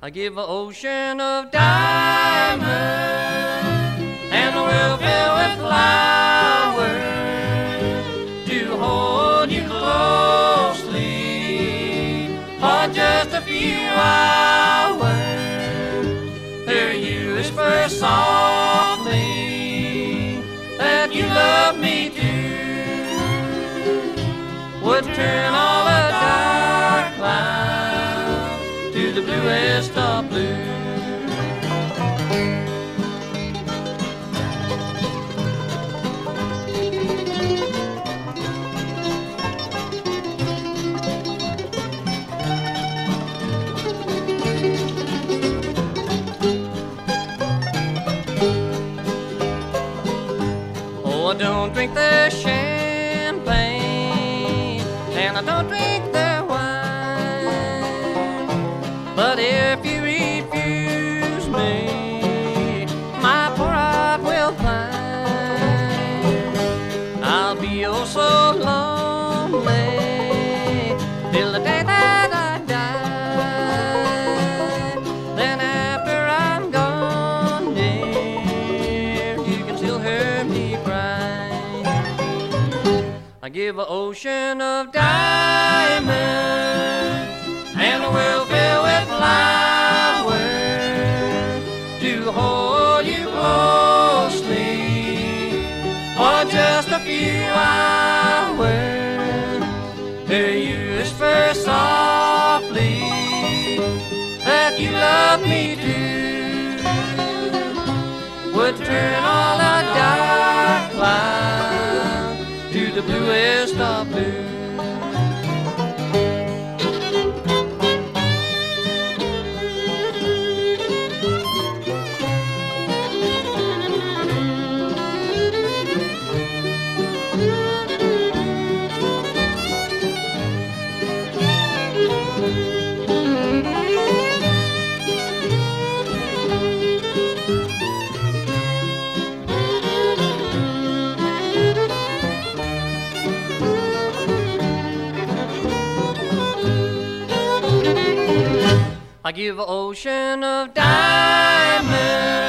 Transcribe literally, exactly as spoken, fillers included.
I give an ocean of diamonds and a world filled with flowers to hold you closely for just a few hours. Hear you whisper softly that you love me too, would turn all the dark clouds to the bluest of blue. Oh, I don't drink their champagne and I don't drink their wine, but if you refuse me, my poor heart will pine. I'll be oh so lonely till the day that I die. Then after I'm gone, dear, you can still hear me cry. I give an ocean of diamonds and a world filled with flowers to hold you closely for just a few hours. Hear you whisper softly that you love me too, would turn all the dark clouds to the bluest of blue. I give an ocean of diamonds